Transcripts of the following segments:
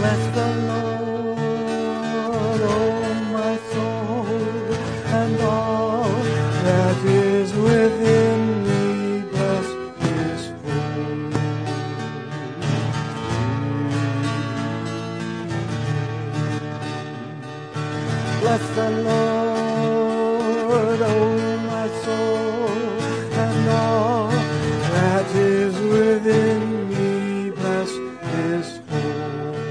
Bless the Lord, oh my soul, and all that is within me. Bless His holy name. Bless the Lord, oh my soul, and all that is within me. Bless His holy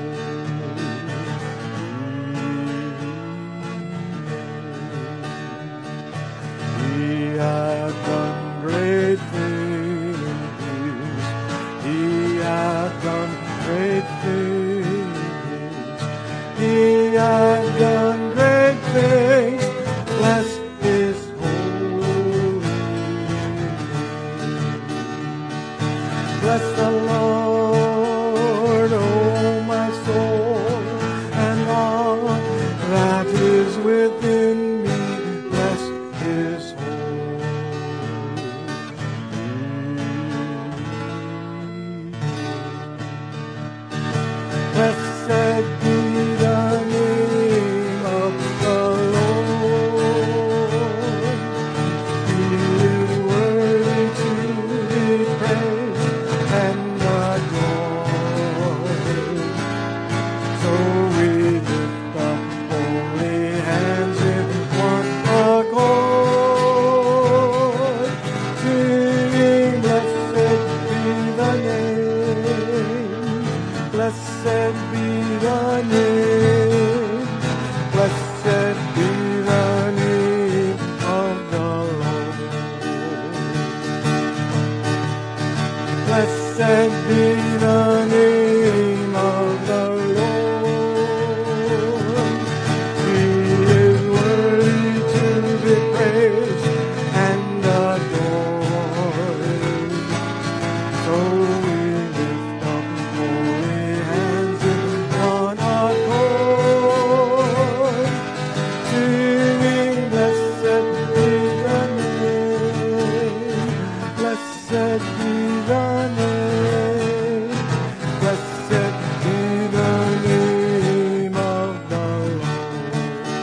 name. He hath done great things. He hath done great things. He hath done great things. Bless His holy name. Bless the Lord, oh my soul, and all that is within me. Bless His holy name. Blessed be the name of the Lord. He is worthy to be praised and adored. So we lift up holy hands in one accord, singing, blessed be the name, blessed be the name, blessed be the name of the Lord. Blessed be the name of the Lord. He is worthy to be praised and adored. So we lift up holy hands in one accord, singing, blessed be the name, blessed be the name, blessed be the name of the Lord.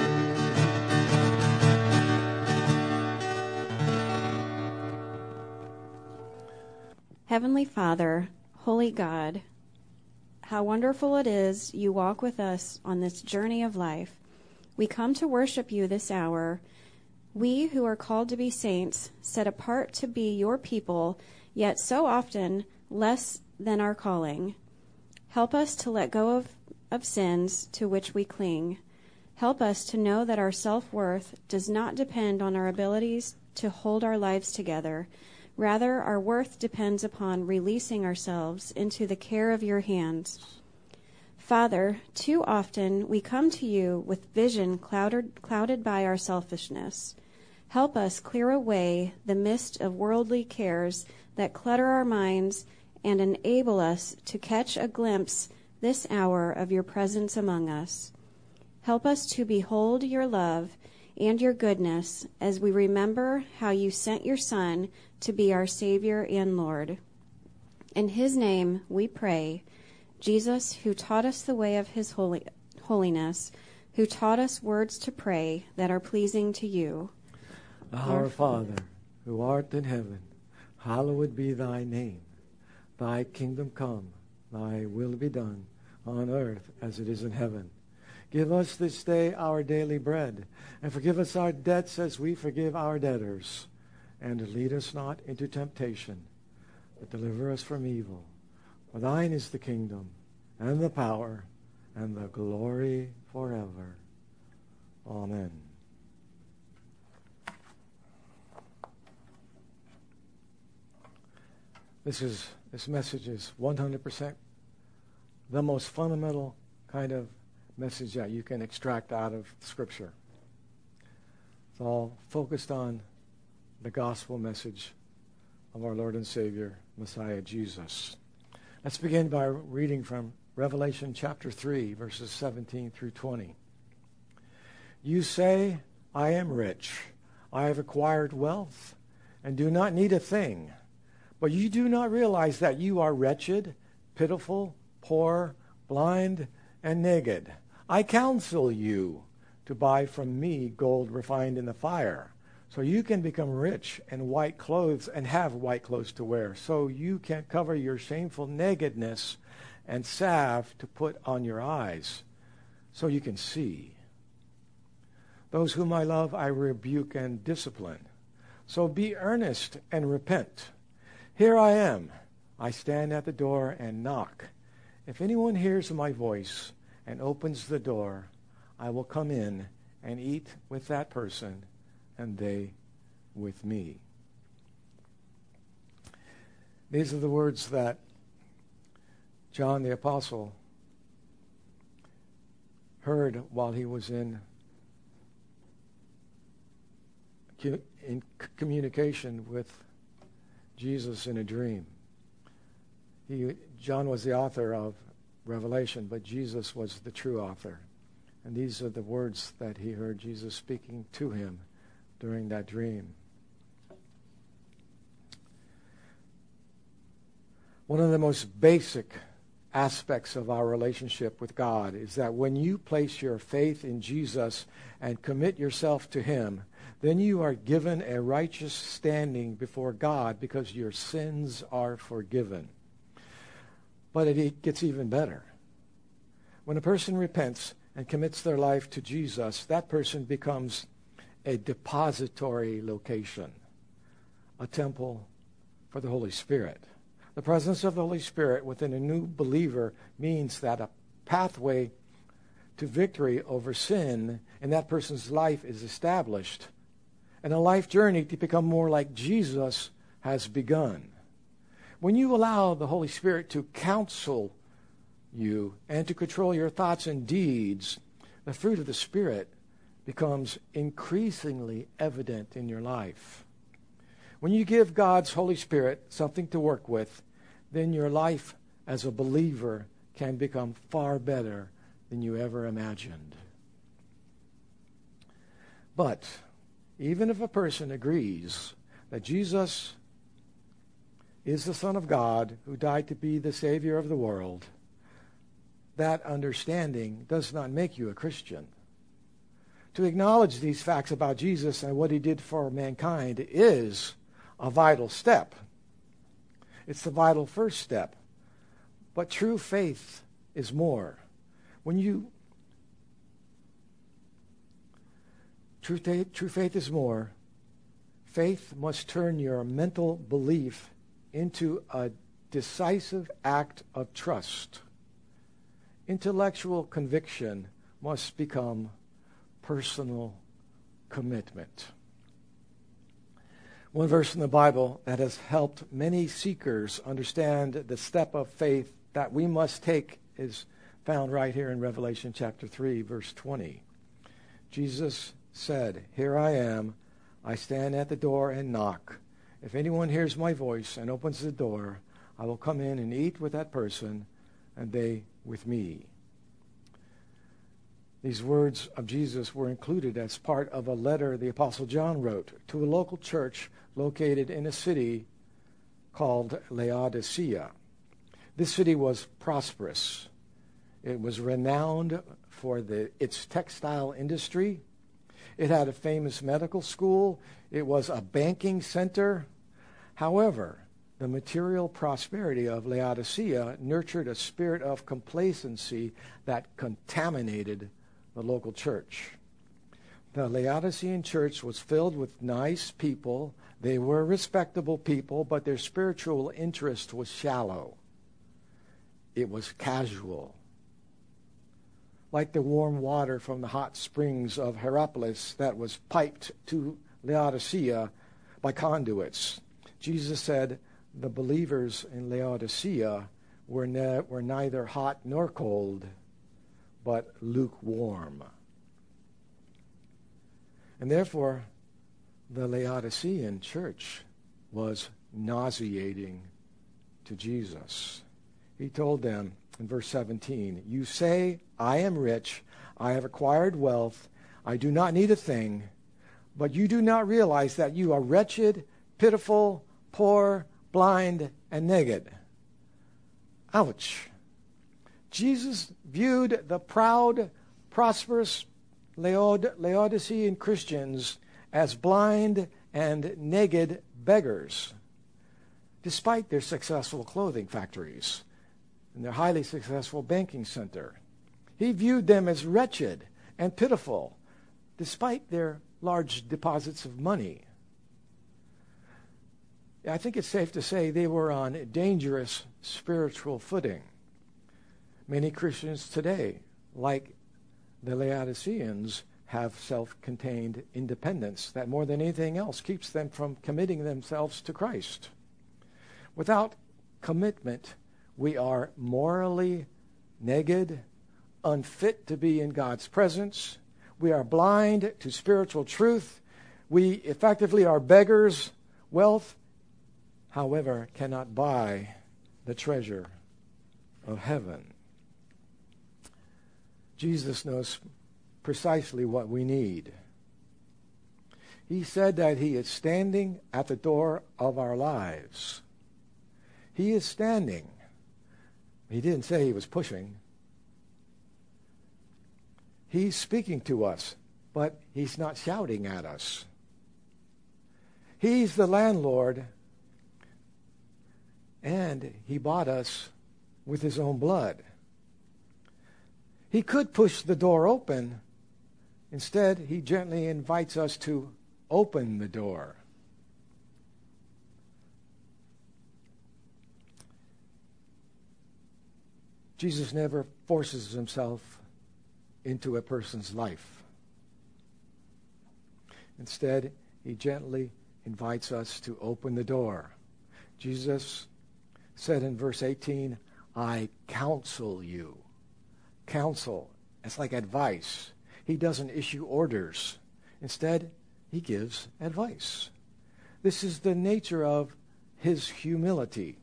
Heavenly Father, Holy God, how wonderful it is you walk with us on this journey of life. We come to worship you this hour. We who are called to be saints, set apart to be your people, yet so often less than our calling. Help us to let go of sins to which we cling. Help us to know that our self-worth does not depend on our abilities to hold our lives together. Rather, our worth depends upon releasing ourselves into the care of your hands. Father, too often we come to you with vision clouded by our selfishness. Help us clear away the mist of worldly cares that clutter our minds and enable us to catch a glimpse this hour of your presence among us. Help us to behold your love and your goodness as we remember how you sent your Son to be our Savior and Lord. In his name we pray, Jesus, who taught us the way of his holiness, who taught us words to pray that are pleasing to you. Our Father, who art in heaven, hallowed be thy name. Thy kingdom come, thy will be done, on earth as it is in heaven. Give us this day our daily bread, and forgive us our debts as we forgive our debtors. And lead us not into temptation, but deliver us from evil. For thine is the kingdom, and the power, and the glory forever. Amen. This message is 100% the most fundamental kind of message that you can extract out of Scripture. It's all focused on the gospel message of our Lord and Savior, Messiah Jesus. Let's begin by reading from Revelation chapter 3, verses 17 through 20. You say, I am rich, I have acquired wealth, and do not need a thing. But you do not realize that you are wretched, pitiful, poor, blind, and naked. I counsel you to buy from me gold refined in the fire, so you can become rich, and white clothes, and have white clothes to wear, so you can cover your shameful nakedness, and salve to put on your eyes, so you can see. Those whom I love I rebuke and discipline. So be earnest and repent. Here I am. I stand at the door and knock. If anyone hears my voice and opens the door, I will come in and eat with that person, and they with me. These are the words that John the Apostle heard while he was in communication with Jesus in a dream. John was the author of Revelation, but Jesus was the true author. And these are the words that he heard Jesus speaking to him during that dream. One of the most basic aspects of our relationship with God is that when you place your faith in Jesus and commit yourself to him, then you are given a righteous standing before God because your sins are forgiven. But it gets even better. When a person repents and commits their life to Jesus, that person becomes a depository location, a temple for the Holy Spirit. The presence of the Holy Spirit within a new believer means that a pathway to victory over sin in that person's life is established, and a life journey to become more like Jesus has begun. When you allow the Holy Spirit to counsel you and to control your thoughts and deeds, the fruit of the Spirit becomes increasingly evident in your life. When you give God's Holy Spirit something to work with, then your life as a believer can become far better than you ever imagined. But even if a person agrees that Jesus is the Son of God who died to be the Savior of the world, that understanding does not make you a Christian. To acknowledge these facts about Jesus and what he did for mankind is a vital step. It's the vital first step. But true faith is more. True faith is more. Faith must turn your mental belief into a decisive act of trust. Intellectual conviction must become personal commitment. One verse in the Bible that has helped many seekers understand the step of faith that we must take is found right here in Revelation chapter 3, verse 20. Jesus said, "Here I am. I stand at the door and knock. If anyone hears my voice and opens the door, I will come in and eat with that person, and they with me." These words of Jesus were included as part of a letter the Apostle John wrote to a local church located in a city called Laodicea. This city was prosperous. It was renowned for its textile industry. It had a famous medical school. It was a banking center. However, the material prosperity of Laodicea nurtured a spirit of complacency that contaminated the local church. The Laodicean church was filled with nice people. They were respectable people, but their spiritual interest was shallow. It was casual. Like the warm water from the hot springs of Hierapolis that was piped to Laodicea by conduits. Jesus said the believers in Laodicea were neither hot nor cold, but lukewarm. And therefore, the Laodicean church was nauseating to Jesus. He told them in verse 17, "You say, 'I am rich, I have acquired wealth, I do not need a thing,' but you do not realize that you are wretched, pitiful, poor, blind, and naked." Ouch. Jesus viewed the proud, prosperous Laodicean Christians as blind and naked beggars, despite their successful clothing factories and their highly successful banking center. He viewed them as wretched and pitiful, despite their large deposits of money. I think it's safe to say they were on dangerous spiritual footing. Many Christians today, like the Laodiceans, have self-contained independence that more than anything else keeps them from committing themselves to Christ. Without commitment, we are morally naked, unfit to be in God's presence. We are blind to spiritual truth. We effectively are beggars. Wealth, however, cannot buy the treasure of heaven. Jesus knows precisely what we need. He said that he is standing at the door of our lives. He is standing. He didn't say he was pushing. He's speaking to us, but he's not shouting at us. He's the landlord, and he bought us with his own blood. He could push the door open. Instead, he gently invites us to open the door. Jesus never forces himself into a person's life. Instead, he gently invites us to open the door. Jesus said in verse 18, I counsel you. Counsel, it's like advice. He doesn't issue orders. Instead, he gives advice. This is the nature of his humility.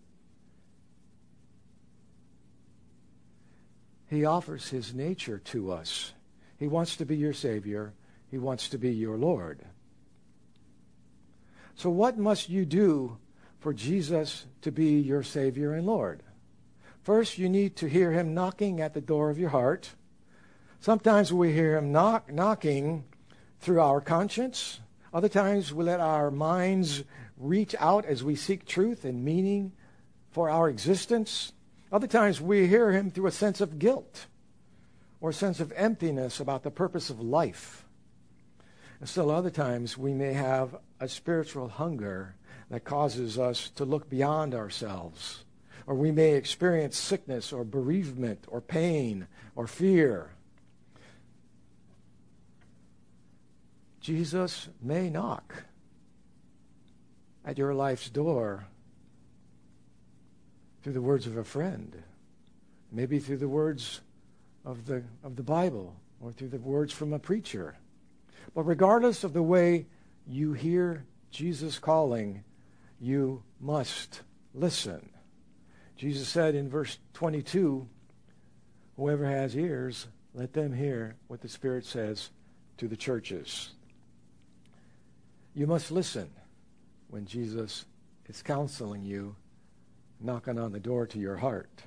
He offers his nature to us. He wants to be your Savior. He wants to be your Lord. So what must you do for Jesus to be your Savior and Lord? First, you need to hear him knocking at the door of your heart. Sometimes we hear him knocking through our conscience. Other times we let our minds reach out as we seek truth and meaning for our existence. Other times we hear him through a sense of guilt or a sense of emptiness about the purpose of life. And still other times we may have a spiritual hunger that causes us to look beyond ourselves. Or we may experience sickness or bereavement or pain or fear. Jesus may knock at your life's door through the words of a friend, maybe through the words of the Bible, or through the words from a preacher. But regardless of the way you hear Jesus calling, you must listen. Jesus said in verse 22, whoever has ears, let them hear what the Spirit says to the churches. You must listen when Jesus is counseling you, knocking on the door to your heart.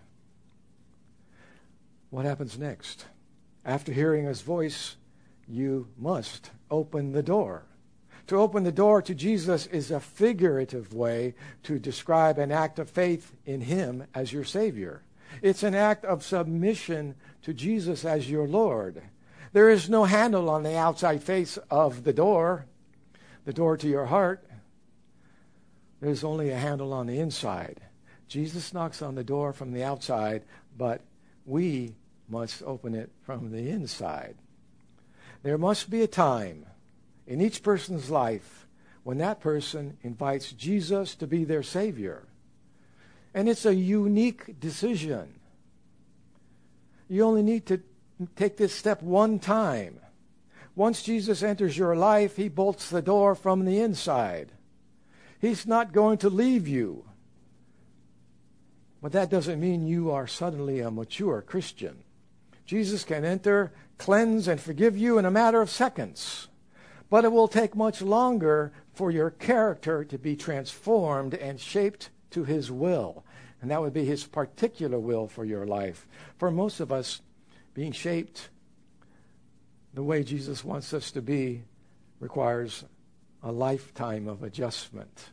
What happens next? After hearing his voice, you must open the door. To open the door to Jesus is a figurative way to describe an act of faith in him as your Savior. It's an act of submission to Jesus as your Lord. There is no handle on the outside face of the door to your heart. There's only a handle on the inside. Jesus knocks on the door from the outside, but we must open it from the inside. There must be a time in each person's life when that person invites Jesus to be their Savior. And it's a unique decision. You only need to take this step one time. Once Jesus enters your life, he bolts the door from the inside. He's not going to leave you. But that doesn't mean you are suddenly a mature Christian. Jesus can enter, cleanse, and forgive you in a matter of seconds. But it will take much longer for your character to be transformed and shaped to his will. And that would be his particular will for your life. For most of us, being shaped the way Jesus wants us to be requires a lifetime of adjustment.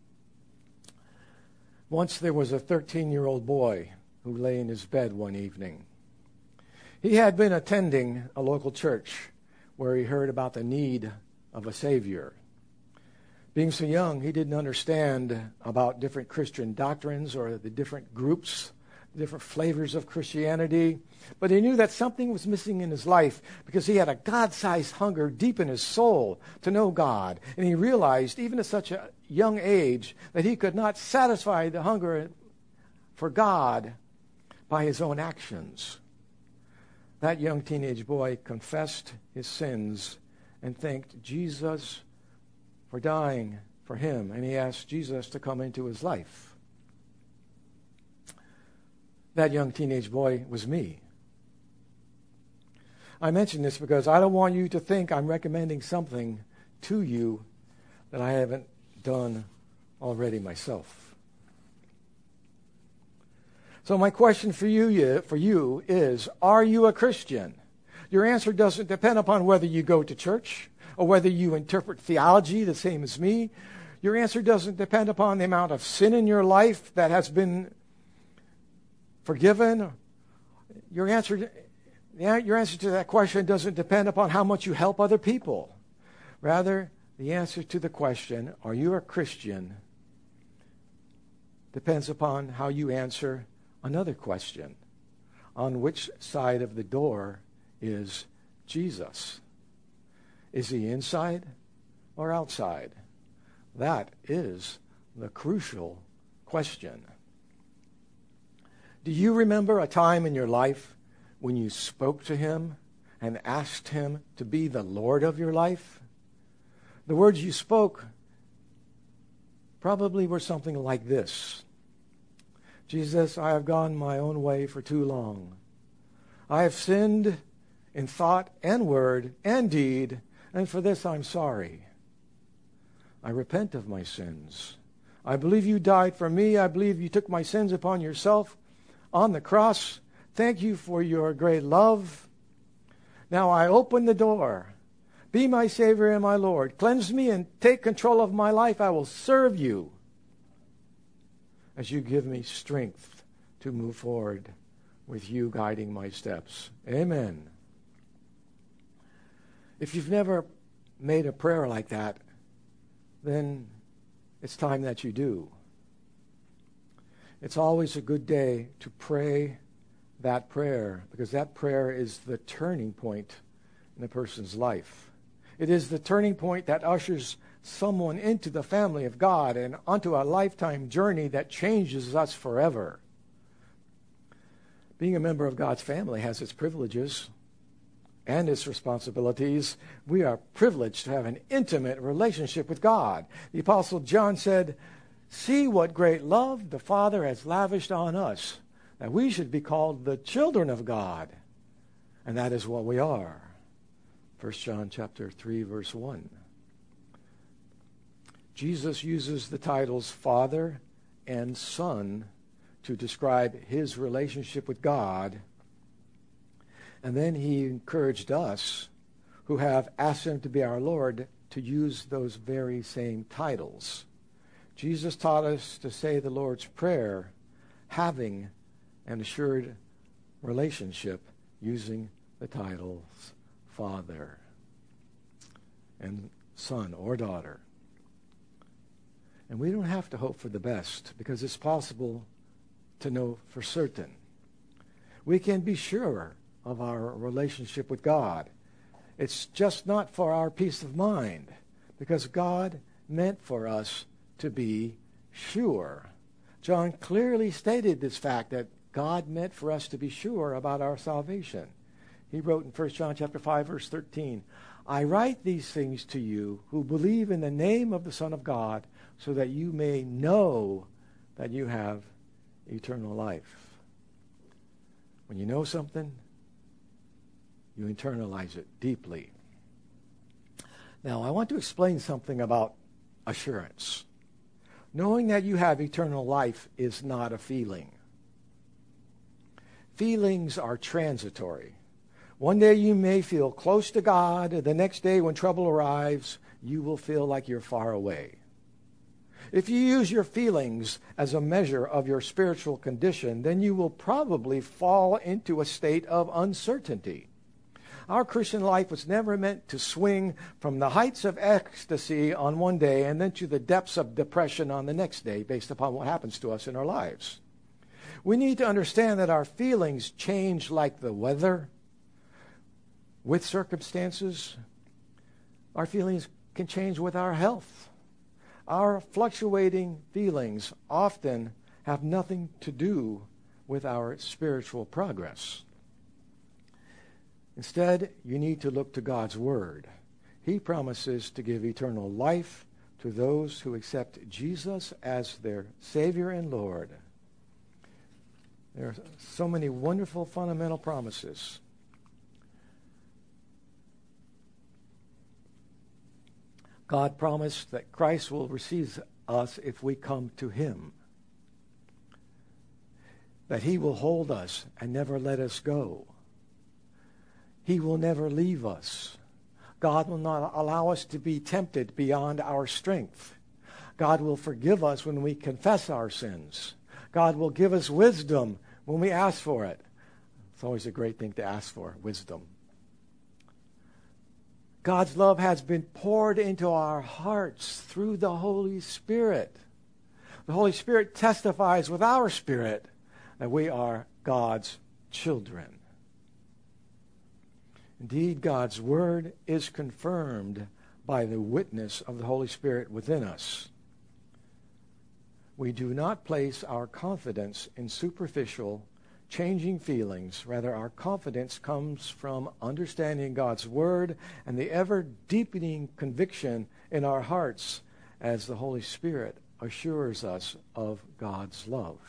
Once there was a 13-year-old boy who lay in his bed one evening. He had been attending a local church where he heard about the need of a Savior. Being so young, he didn't understand about different Christian doctrines or the different groups, different flavors of Christianity. But he knew that something was missing in his life because he had a God-sized hunger deep in his soul to know God. And he realized, even at such a young age, that he could not satisfy the hunger for God by his own actions. That young teenage boy confessed his sins and thanked Jesus for dying for him. And he asked Jesus to come into his life. That young teenage boy was me. I mention this because I don't want you to think I'm recommending something to you that I haven't done already myself. So my question for you is, are you a Christian? Your answer doesn't depend upon whether you go to church or whether you interpret theology the same as me. Your answer doesn't depend upon the amount of sin in your life that has been forgiven. Your answer to that question doesn't depend upon how much you help other people. Rather, the answer to the question, are you a Christian, depends upon how you answer another question. On which side of the door is Jesus? Is he inside or outside? That is the crucial question. Do you remember a time in your life when you spoke to him and asked him to be the Lord of your life? The words you spoke probably were something like this. Jesus, I have gone my own way for too long. I have sinned in thought and word and deed, and for this I'm sorry. I repent of my sins. I believe you died for me. I believe you took my sins upon yourself on the cross. Thank you for your great love. Now I open the door. Be my Savior and my Lord. Cleanse me and take control of my life. I will serve you as you give me strength to move forward with you guiding my steps. Amen. If you've never made a prayer like that, then it's time that you do. It's always a good day to pray that prayer, because that prayer is the turning point in a person's life. It is the turning point that ushers someone into the family of God and onto a lifetime journey that changes us forever. Being a member of God's family has its privileges and its responsibilities. We are privileged to have an intimate relationship with God. The Apostle John said, "See what great love the Father has lavished on us, that we should be called the children of God." And that is what we are. 1 John chapter 3, verse 1. Jesus uses the titles Father and Son to describe his relationship with God. And then he encouraged us, who have asked him to be our Lord, to use those very same titles. Jesus taught us to say the Lord's Prayer, having an assured relationship using the titles Father and Son or Daughter. And we don't have to hope for the best, because it's possible to know for certain. We can be sure of our relationship with God. It's just not for our peace of mind, because God meant for us to be sure. John clearly stated this fact, that God meant for us to be sure about our salvation. He wrote in 1 John chapter 5, verse 13, "I write these things to you who believe in the name of the Son of God, so that you may know that you have eternal life." When you know something, you internalize it deeply. Now, I want to explain something about assurance. Knowing that you have eternal life is not a feeling. Feelings are transitory. One day you may feel close to God. The next day when trouble arrives, you will feel like you're far away. If you use your feelings as a measure of your spiritual condition, then you will probably fall into a state of uncertainty. Our Christian life was never meant to swing from the heights of ecstasy on one day and then to the depths of depression on the next day based upon what happens to us in our lives. We need to understand that our feelings change like the weather with circumstances. Our feelings can change with our health. Our fluctuating feelings often have nothing to do with our spiritual progress. Instead, you need to look to God's Word. He promises to give eternal life to those who accept Jesus as their Savior and Lord. There are so many wonderful fundamental promises. God promised that Christ will receive us if we come to Him, that He will hold us and never let us go. He will never leave us. God will not allow us to be tempted beyond our strength. God will forgive us when we confess our sins. God will give us wisdom when we ask for it. It's always a great thing to ask for, wisdom. God's love has been poured into our hearts through the Holy Spirit. The Holy Spirit testifies with our spirit that we are God's children. Indeed, God's Word is confirmed by the witness of the Holy Spirit within us. We do not place our confidence in superficial, changing feelings. Rather, our confidence comes from understanding God's Word and the ever-deepening conviction in our hearts as the Holy Spirit assures us of God's love.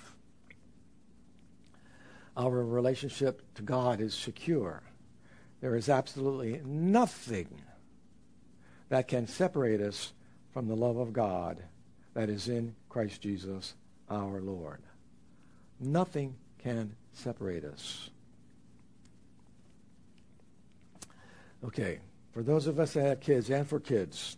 Our relationship to God is secure. There is absolutely nothing that can separate us from the love of God that is in Christ Jesus our Lord. Nothing can separate us. Okay, for those of us that have kids and for kids,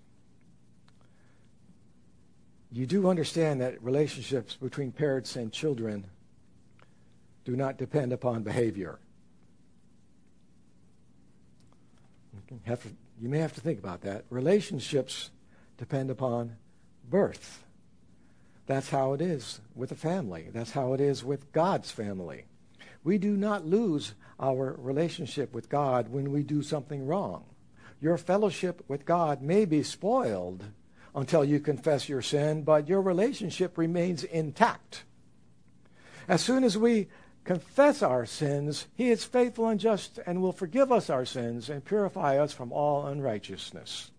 you do understand that relationships between parents and children do not depend upon behavior. You may have to think about that. Relationships depend upon birth. That's how it is with a family. That's how it is with God's family. We do not lose our relationship with God when we do something wrong. Your fellowship with God may be spoiled until you confess your sin, but your relationship remains intact. As soon as we confess our sins, He is faithful and just and will forgive us our sins and purify us from all unrighteousness.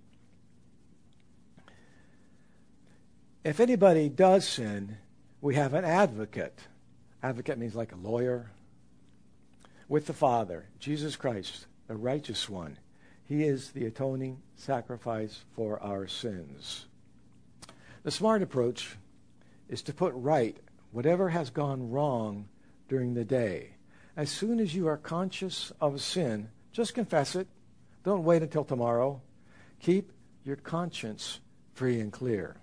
If anybody does sin, we have an advocate. Advocate means like a lawyer. With the Father, Jesus Christ, the righteous one. He is the atoning sacrifice for our sins. The smart approach is to put right whatever has gone wrong during the day. As soon as you are conscious of sin, just confess it. Don't wait until tomorrow. Keep your conscience free and clear.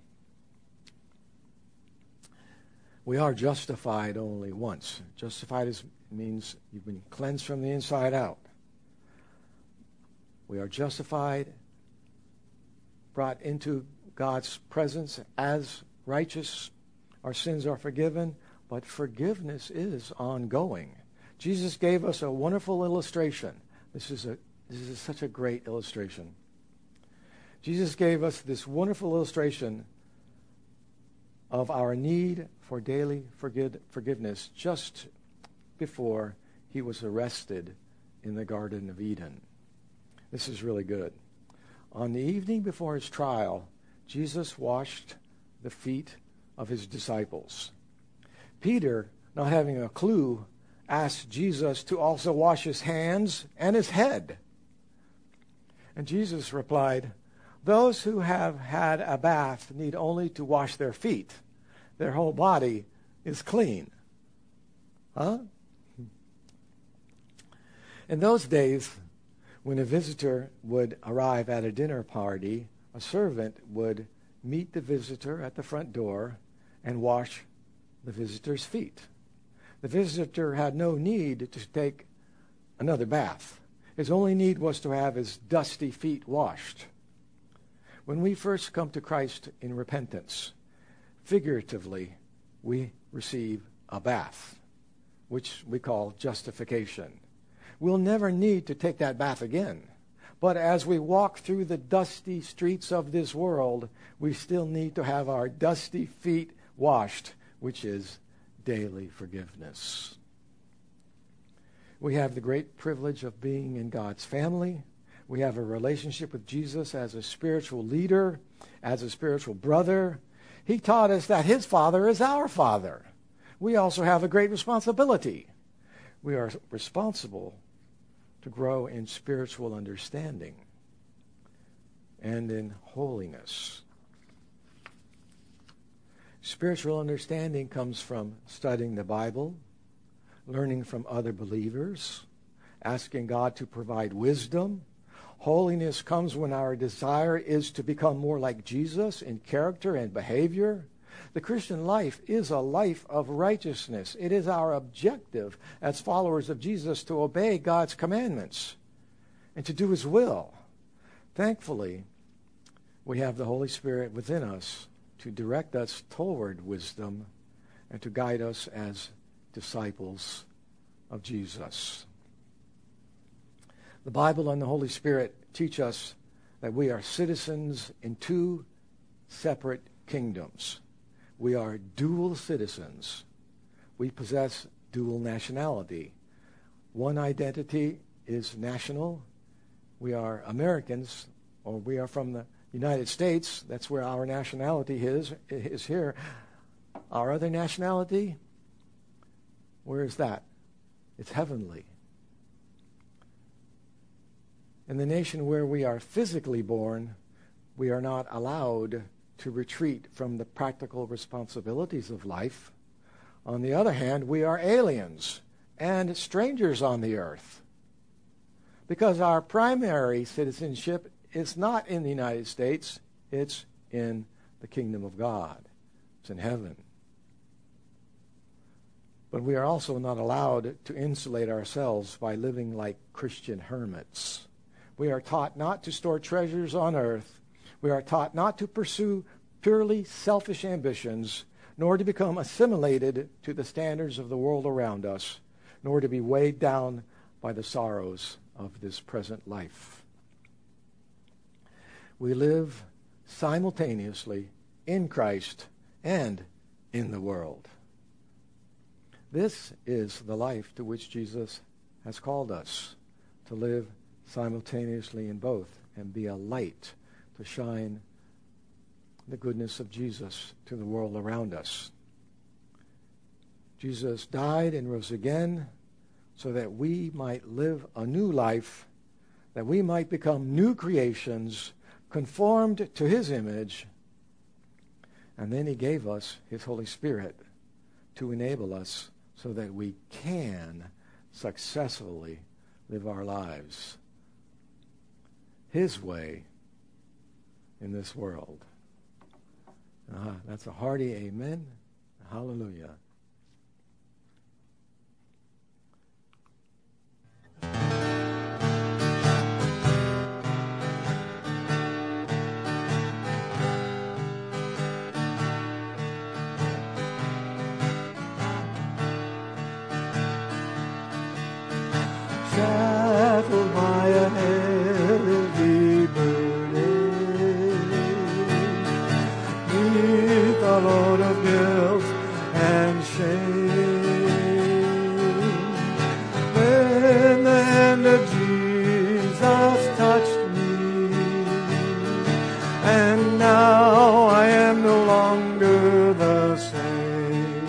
We are justified only once. Justified means you've been cleansed from the inside out. We are justified, brought into God's presence as righteous. Our sins are forgiven, but forgiveness is ongoing. Jesus gave us a wonderful illustration. This is such a great illustration. Jesus gave us this wonderful illustration of our need for daily forgiveness just before He was arrested in the Garden of Eden. This is really good. On the evening before His trial, Jesus washed the feet of His disciples. Peter, not having a clue, asked Jesus to also wash his hands and his head. And Jesus replied, "Those who have had a bath need only to wash their feet, their whole body is clean. Huh? In those days, when a visitor would arrive at a dinner party, a servant would meet the visitor at the front door and wash the visitor's feet. The visitor had no need to take another bath. His only need was to have his dusty feet washed. When we first come to Christ in repentance, figuratively, we receive a bath, which we call justification. We'll never need to take that bath again. But as we walk through the dusty streets of this world, we still need to have our dusty feet washed, which is daily forgiveness. We have the great privilege of being in God's family. We have a relationship with Jesus as a spiritual leader, as a spiritual brother. He taught us that his Father is our Father. We also have a great responsibility. We are responsible to grow in spiritual understanding and in holiness. Spiritual understanding comes from studying the Bible, learning from other believers, asking God to provide wisdom. Holiness comes when our desire is to become more like Jesus in character and behavior. The Christian life is a life of righteousness. It is our objective as followers of Jesus to obey God's commandments and to do his will. Thankfully, we have the Holy Spirit within us to direct us toward wisdom and to guide us as disciples of Jesus. The Bible and the Holy Spirit teach us that we are citizens in two separate kingdoms. We are dual citizens. We possess dual nationality. One identity is national. We are Americans, or we are from the United States. That's where our nationality is here. Our other nationality, where is that? It's heavenly. In the nation where we are physically born, we are not allowed to retreat from the practical responsibilities of life. On the other hand, we are aliens and strangers on the earth because our primary citizenship is not in the United States, it's in the kingdom of God. It's in heaven. But we are also not allowed to insulate ourselves by living like Christian hermits. We are taught not to store treasures on earth. We are taught not to pursue purely selfish ambitions, nor to become assimilated to the standards of the world around us, nor to be weighed down by the sorrows of this present life. We live simultaneously in Christ and in the world. This is the life to which Jesus has called us, to live simultaneously in both and be a light to shine the goodness of Jesus to the world around us. Jesus died and rose again so that we might live a new life, that we might become new creations conformed to his image, and then he gave us his Holy Spirit to enable us so that we can successfully live our lives his way in this world. That's a hearty amen. Hallelujah. Shackled by a heavy burden, neath a load of guilt and shame, when the hand of Jesus touched me, and now I am no longer the same.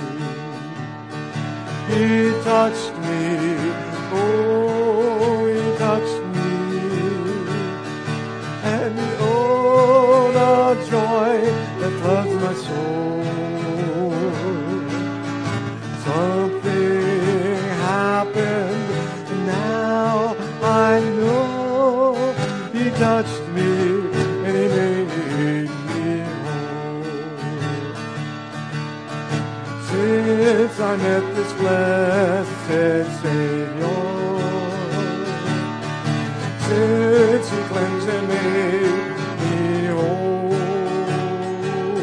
He touched me. Oh, he touched me, and oh, the joy that floods my soul. Something happened, and now I know he touched me and he made me whole. Since I met this blessed Savior, since he cleansed and made me whole,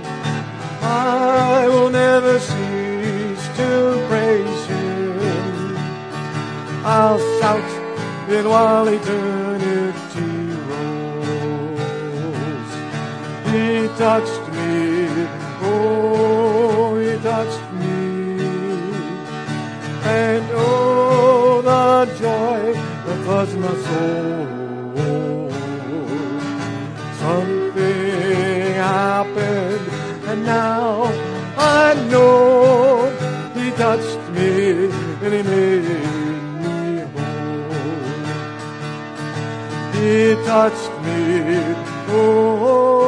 I will never cease to praise him. I'll shout it while eternity rolls. He touched me, oh, he touched me, and oh, the joy that floods my soul. Something happened, and now I know he touched me and he made me whole. He touched me, oh,